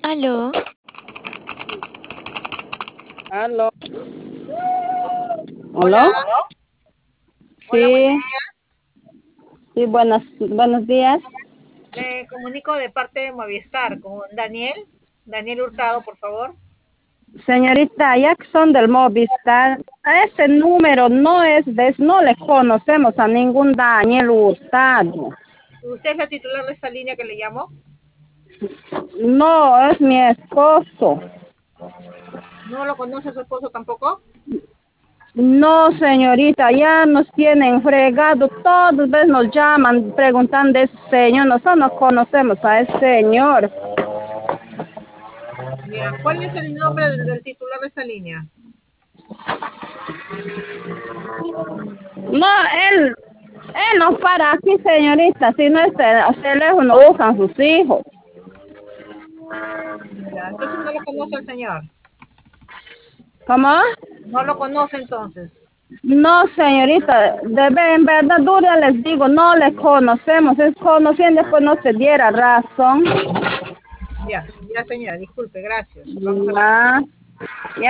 Aló, Aló. Hola, ¿Aló? hola, buenos Sí, días. sí, buenos días. Me comunico de parte de Movistar con Daniel. Daniel Hurtado, por favor. Señorita Jackson del Movistar, ese número no le conocemos a ningún Daniel Hurtado. ¿Usted es la titular de esta línea que le llamo? No, es mi esposo. ¿No lo conoce a su esposo tampoco? No, señorita, ya nos tienen fregado, todas veces nos llaman preguntando de ese señor, nosotros no conocemos a ese señor. Ya. ¿Cuál es el nombre del titular de esta línea? No, él no para aquí, señorita, si no este teléfono usan sus hijos. Ya. Entonces no lo conoce el señor. ¿Cómo? No lo conoce entonces. No, señorita, en verdad, dura les digo, no le conocemos, es conociendo pues no se diera razón. Ya, ya señora, disculpe, gracias. Vamos a la Ya,